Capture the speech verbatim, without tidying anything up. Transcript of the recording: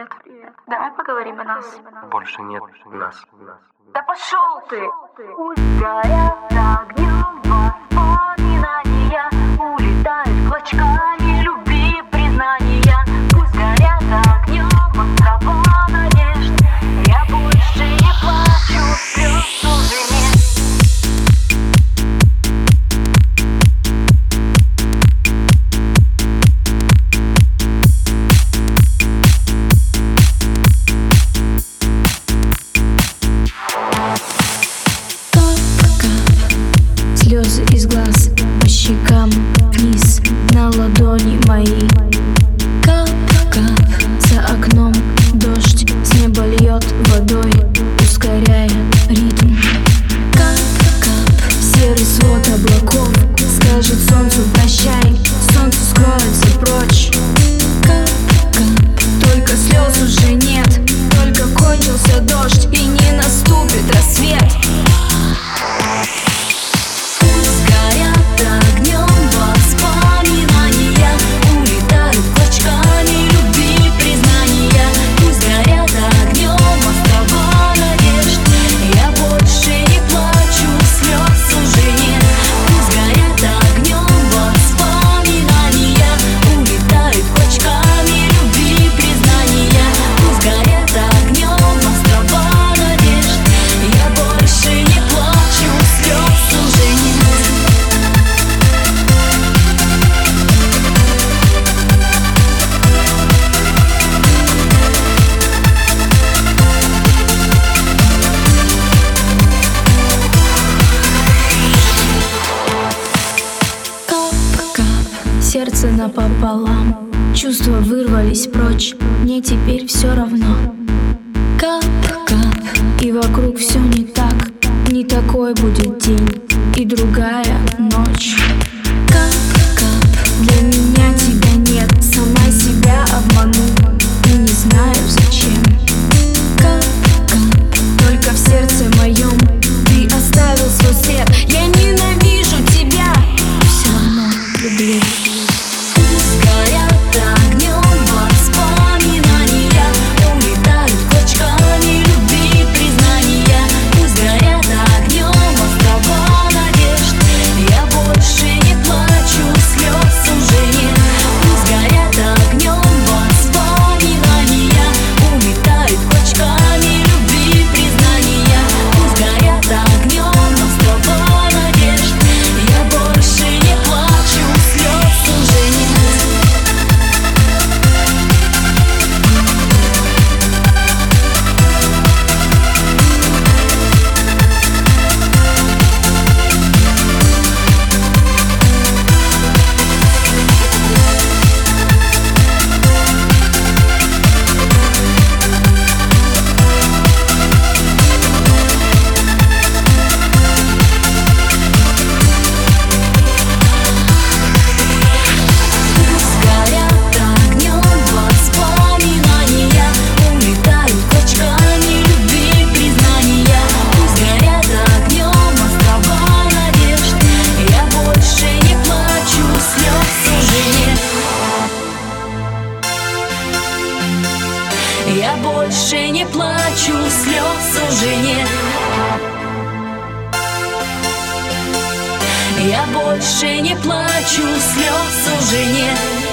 Привет. Давай поговорим о нас. Больше нет нас. Да пошел ты! Пусть горят огнем воспоминания, улетают клочками любви признания. Пусть горят огнем острова надежд, я больше не плачу слез уже нет. Слезы из глаз по щекам вниз на ладони мои. Кап-кап за окном дождь с неба льет водой, ускоряя ритм. Кап-кап серый свод облаков скажет солнцу прощай, солнце скроется прочь. Кап-кап только слез уже нет, только кончился дождь и не наступит рассвет. Сердце напополам, чувства вырвались прочь, мне теперь все равно. Кап-кап, и вокруг все не так, не такой будет день и другая ночь. Кап-кап, для меня тебя нет, сама себя обману и не знаю зачем. Кап-кап, только в сердце моем ты оставил свой след. Я ненавижу тебя, все равно люблю. Я больше не плачу, слез уже нет. Я больше не плачу, слез уже нет.